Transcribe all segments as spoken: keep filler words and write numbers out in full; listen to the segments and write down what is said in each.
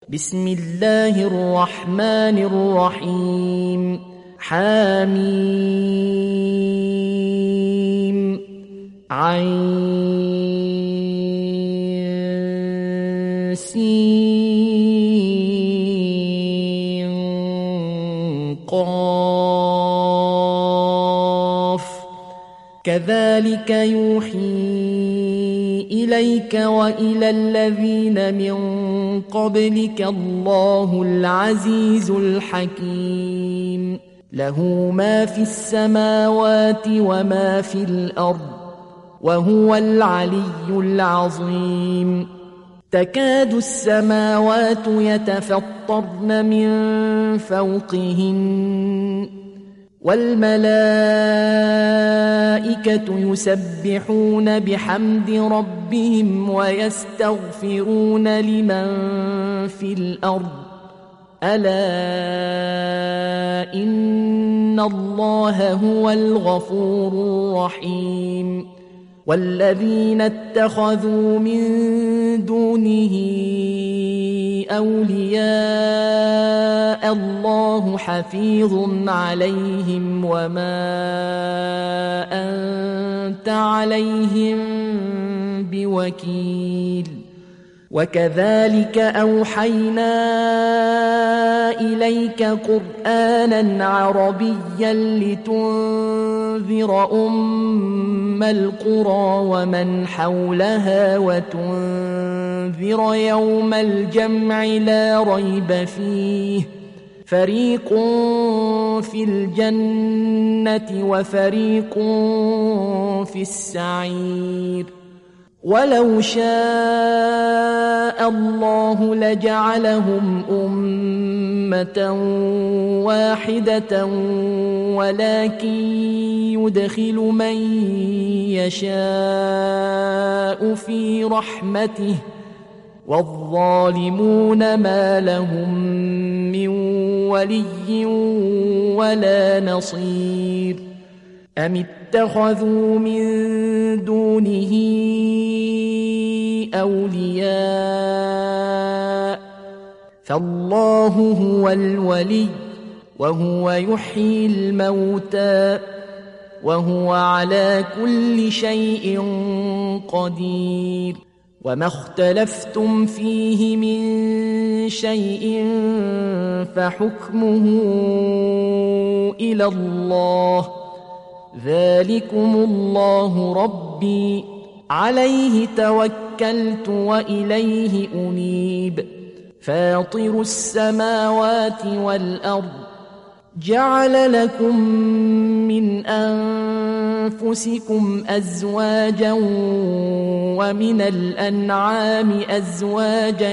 بسم الله الرحمن الرحيم. حميم عين سين قاف كذلك يوحي إليك وإلى الذين من قبلك الله العزيز الحكيم. له ما في السماوات وما في الأرض وهو العلي العظيم. تكاد السماوات يتفطرن من فوقهن والملائكة يسبحون بحمد ربهم ويستغفرون لمن في الأرض ألا إن الله هو الغفور الرحيم. والذين اتخذوا من دونه أولياء الله حفيظ عليهم وما أنت عليهم بوكيل. وكذلك أوحينا إليك قرآنا عربيا لتنذر أم القرى ومن حولها وتنذر يوم الجمع لا ريب فيه فريق في الجنة وفريق في السعير. ولو شاء الله لجعلهم أمة واحدة ولكن يدخل من يشاء في رحمته والظالمون ما لهم من ولي ولا نصير. أم اتخذوا من دونه أولياء فالله هو الولي وهو يحيي الموتى وهو على كل شيء قدير. وما اختلفتم فيه من شيء فحكمه إلى الله ذلكم الله ربي عليه توكلت وإليه أنيب. فاطر السماوات والأرض جعل لكم من أنفسكم أزواجا ومن الأنعام أزواجا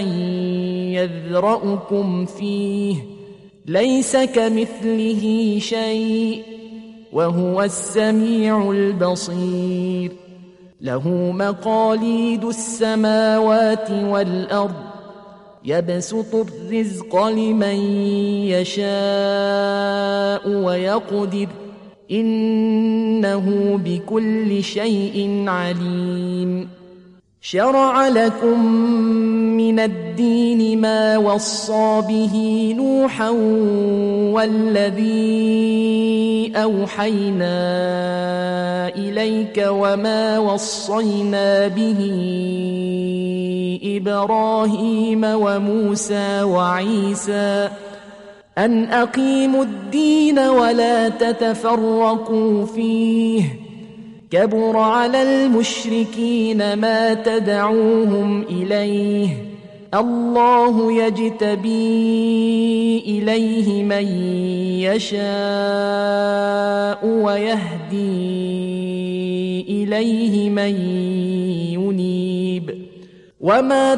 يذرأكم فيه ليس كمثله شيء وهو السميع البصير. له مقاليد السماوات والأرض يبسط الرزق لمن يشاء ويقدر إنه بكل شيء عليم. شرع لكم من الدين ما وصى به نوحا والذي أوحينا إليك وما وصينا به إبراهيم وموسى وعيسى أن أقيموا الدين ولا تتفرقوا فيه كبر على المشركين ما تدعوهم إليه الله يجتبي إليه من يشاء ويهدي إليه من ينيب. وما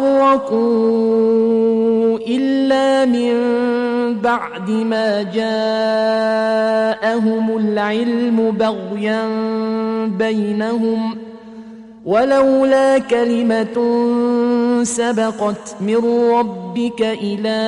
تفرقوا إلا من بعد ما جاءهم العلم بغيا بينهم ولولا كلمة سبقت من ربك إلى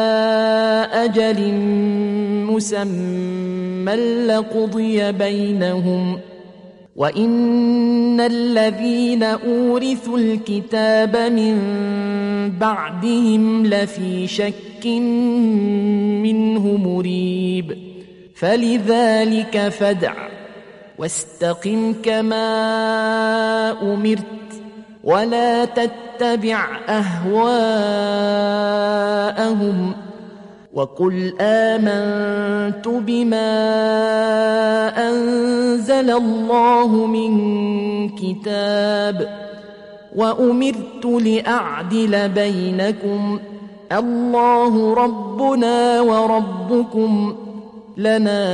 أجل مسمى لقضي بينهم وإن الذين أورثوا الكتاب من بعدهم لفي شك منه مريب فلذلك فادع واستقم كما أمرت ولا تتبع أهواءهم وقل آمنت بما أنزل الله من كتاب وأمرت لأعدل بينكم الله ربنا وربكم لنا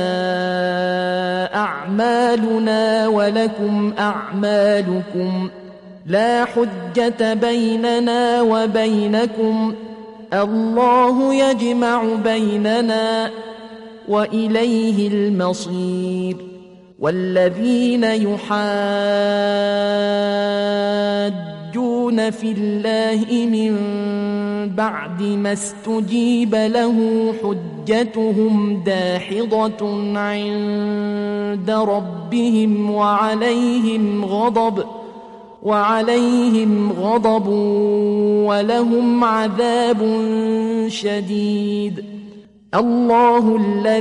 أعمالنا ولكم أعمالكم لا حجة بيننا وبينكم الله يجمع بيننا وإليه المصير والذين يحاجون في الله من بعد ما استجيب له حجتهم داحضة عند ربهم وعليهم غضب وعليهم غضب ولهم عذاب شديد الله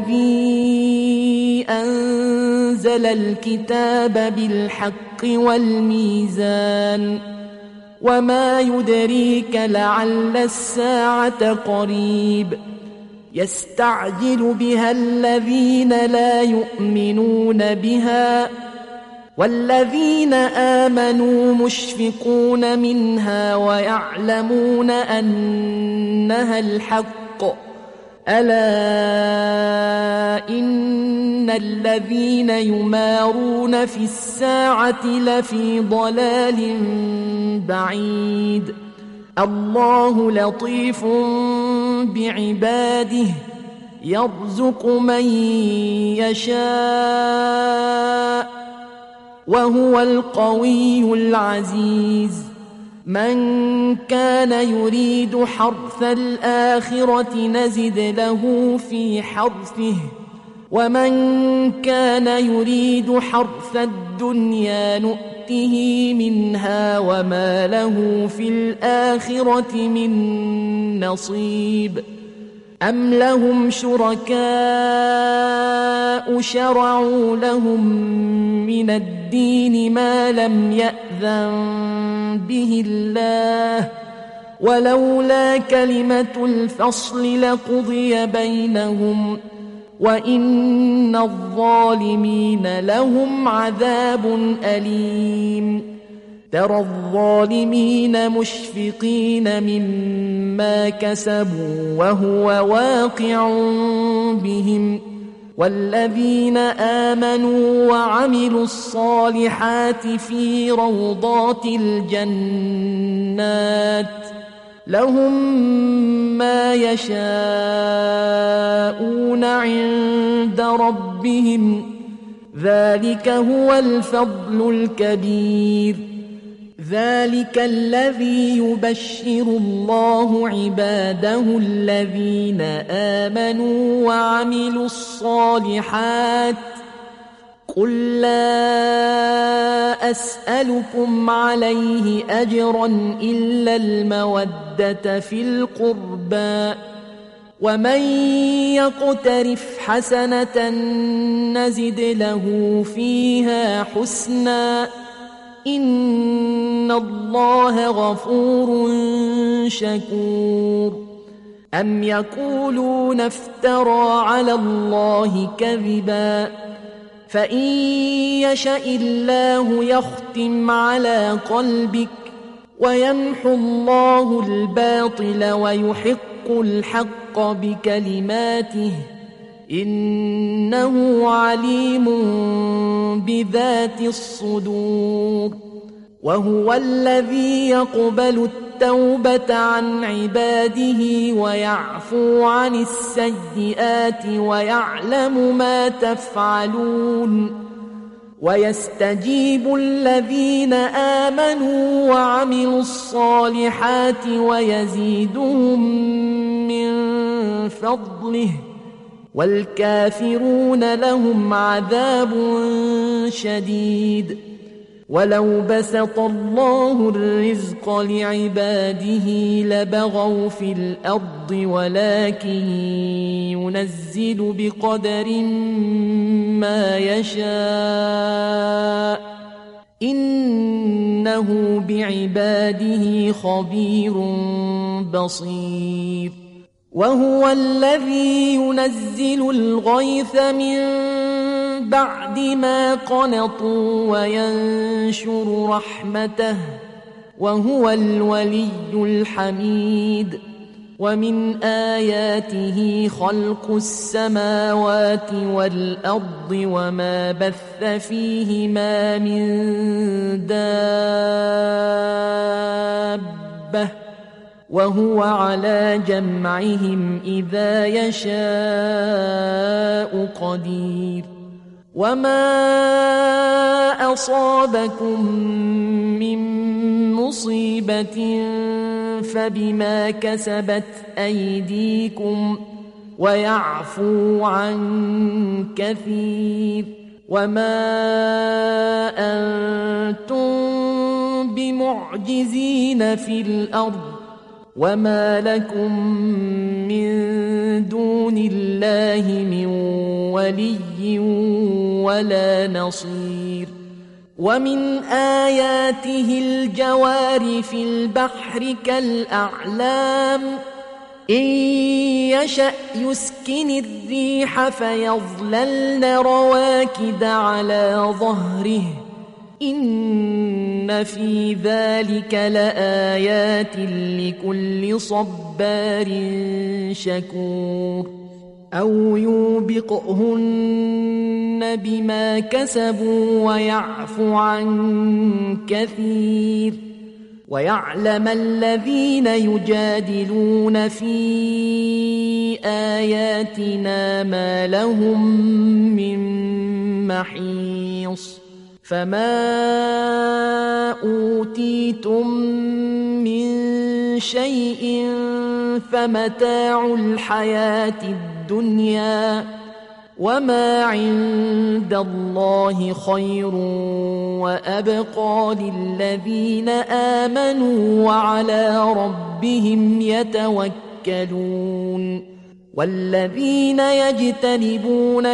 الذي أنزل الكتاب بالحق والميزان وما يدريك لعل الساعة قريب يستعجل بها الذين لا يؤمنون بها والذين آمنوا مشفقون منها ويعلمون أنها الحق ألا إن الذين يمارون في الساعة لفي ضلال بعيد الله لطيف بعباده يرزق من يشاء وهو القوي العزيز من كان يريد حرث الآخرة نزد له في حرثه ومن كان يريد حرث الدنيا نؤته منها وما له في الآخرة من نصيب أم لهم شركاء شرعوا لهم من الدين ما لم يأذن به الله ولولا كلمة الفصل لقضي بينهم وإن الظالمين لهم عذاب أليم ترى الظالمين مشفقين مما كسبوا وهو واقع بهم والذين آمنوا وعملوا الصالحات في روضات الجنات لهم ما يشاءون عند ربهم ذلك هو الفضل الكبير ذلك الذي يبشر الله عباده الذين آمنوا وعملوا الصالحات قل لا أسألكم عليه أجرا إلا المودة في القربى ومن يقترف حسنة نزد له فيها حسنا إن الله غفور شكور أم يقولون افترى على الله كذبا فإن يشأ الله يختم على قلبك ويمحو الله الباطل ويحق الحق بكلماته إنه عليم بذات الصدور وهو الذي يقبل التوبة عن عباده ويعفو عن السيئات ويعلم ما تفعلون ويستجيب الذين آمنوا وعملوا الصالحات ويزيدهم من فضله والكافرون لهم عذاب شديد ولو بسط الله الرزق لعباده لبغوا في الأرض ولكن ينزل بقدر ما يشاء إنه بعباده خبير بصير وهو الذي ينزل الغيث من بعد ما قنطوا وينشر رحمته وهو الولي الحميد ومن آياته خلق السماوات والأرض وما بث فيهما من دابة وهو على جمعهم إذا يشاء قدير وما أصابكم من مصيبة فبما كسبت أيديكم ويعفو عن كثير وما أنتم بمعجزين في الأرض وما لكم من دون الله من ولي ولا نصير ومن آياته الجوار في البحر كالأعلام إن يشأ يسكن الريح فيظللن رواكد على ظهره إن في ذلك لآيات لكل صبار شكور أو يوبقهن بما كسبوا ويعفو عن كثير ويعلم الذين يجادلون في آياتنا ما لهم من محيص فما أوتيتم من شيء فمتاع الحياة الدنيا وما عند الله خير وأبقى للذين آمنوا وعلى ربهم يتوكلون والذين يجتنبون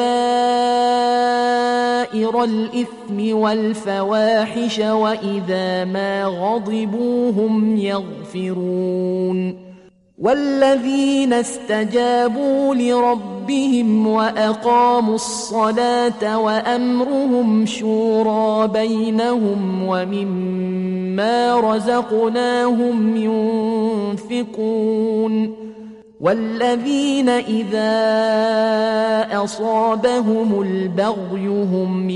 كبائر الإثم والفواحش وإذا ما غضبوا هم يغفرون والذين استجابوا لربهم وأقاموا الصلاة وأمرهم شورى بينهم ومما رزقناهم ينفقون والذين إذا أصابهم البغي هم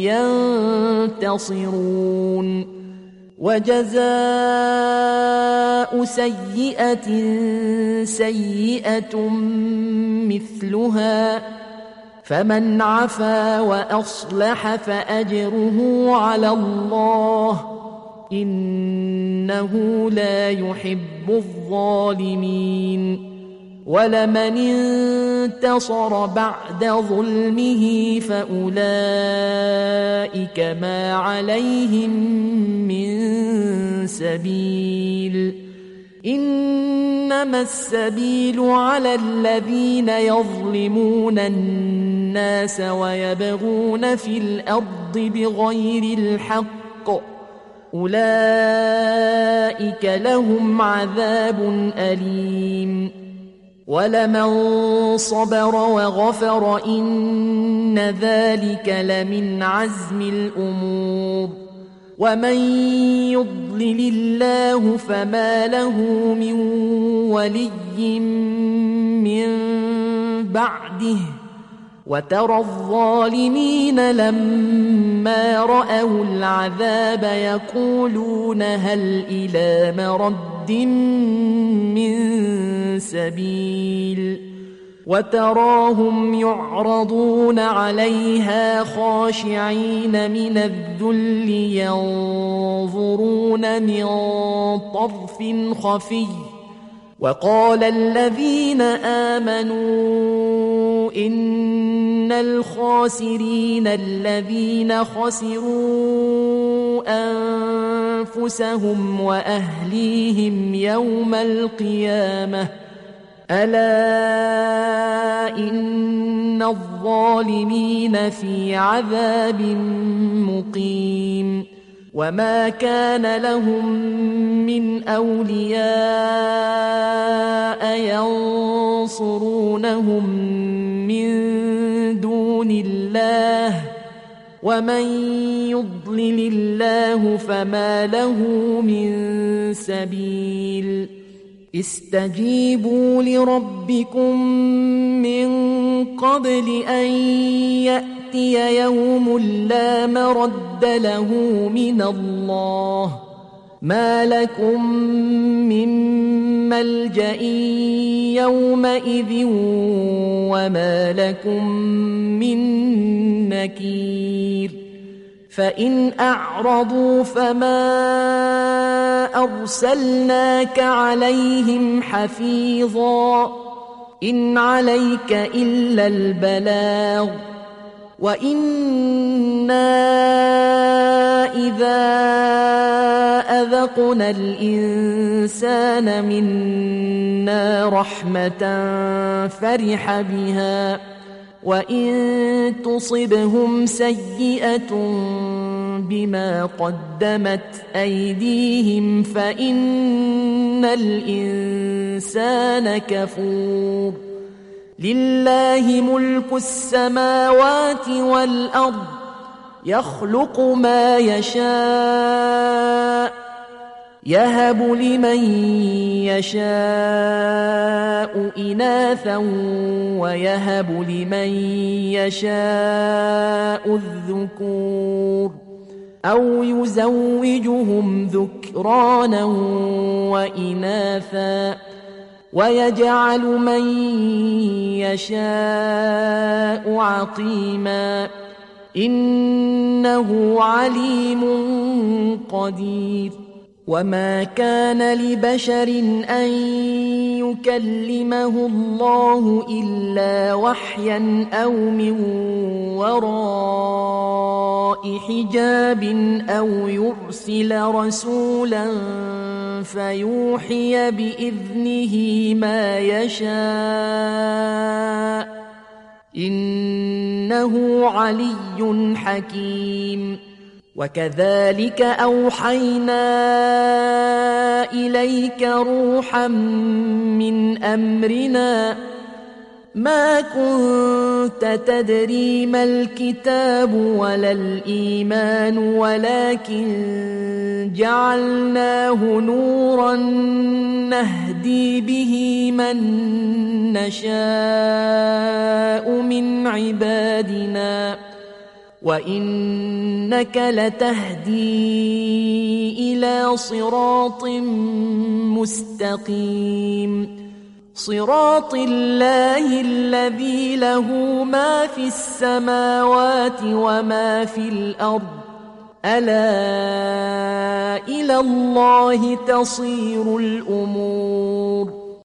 ينتصرون وجزاء سيئة سيئة مثلها فمن عفا وأصلح فأجره على الله إنه لا يحب الظالمين ولمن انتصر بعد ظلمه فأولئك ما عليهم من سبيل إنما السبيل على الذين يظلمون الناس ويبغون في الأرض بغير الحق أولئك لهم عذاب أليم ولمن صبر وغفر إن ذلك لمن عزم الأمور ومن يضلل الله فما له من ولي من بعده وترى الظالمين لما رأوا العذاب يقولون هل إلى مرد من سبيل وتراهم يعرضون عليها خاشعين من الذل ينظرون من طرف خفي وقال الذين آمنوا إن الخاسرين الذين خسروا أنفسهم وأهليهم يوم القيامة ألا إن الظالمين في عذاب مقيم وما كان لهم من أولياء ينصرونهم من دون الله ومن يضلل الله فما له من سبيل استجيبوا لربكم من قبل أن يأتي يوم لا مرد له من الله ما لكم من ملجأ يومئذ وما لكم من نكير فإن أعرضوا فما أرسلناك عليهم حفيظا إن عليك إلا البلاغ وإنا إذا أذقنا الإنسان منا رحمة فرح بها وإن تصبهم سيئة بما قدمت أيديهم فإن الإنسان كفور لله ملك السماوات والأرض يخلق ما يشاء يهب لمن يشاء إناثا ويهب لمن يشاء الذكور أو يزوجهم ذكرانا وإناثا ويجعل من يشاء عقيما إنه عليم قدير وما كان لبشر أن يكلمه الله إلا وحيا أو من وراء حجاب أو يرسل رسولا فيوحي بإذنه ما يشاء إنه علي حكيم وكذلك أوحينا إليك روحا من أمرنا ما كنت تدري ما الكتاب ولا الإيمان ولكن جعلناه نورا نهدي به من نشاء من عبادنا وإنك لتهدي إلى صراط مستقيم صراط الله الذي له ما في السماوات وما في الأرض ألا إلى الله تصير الأمور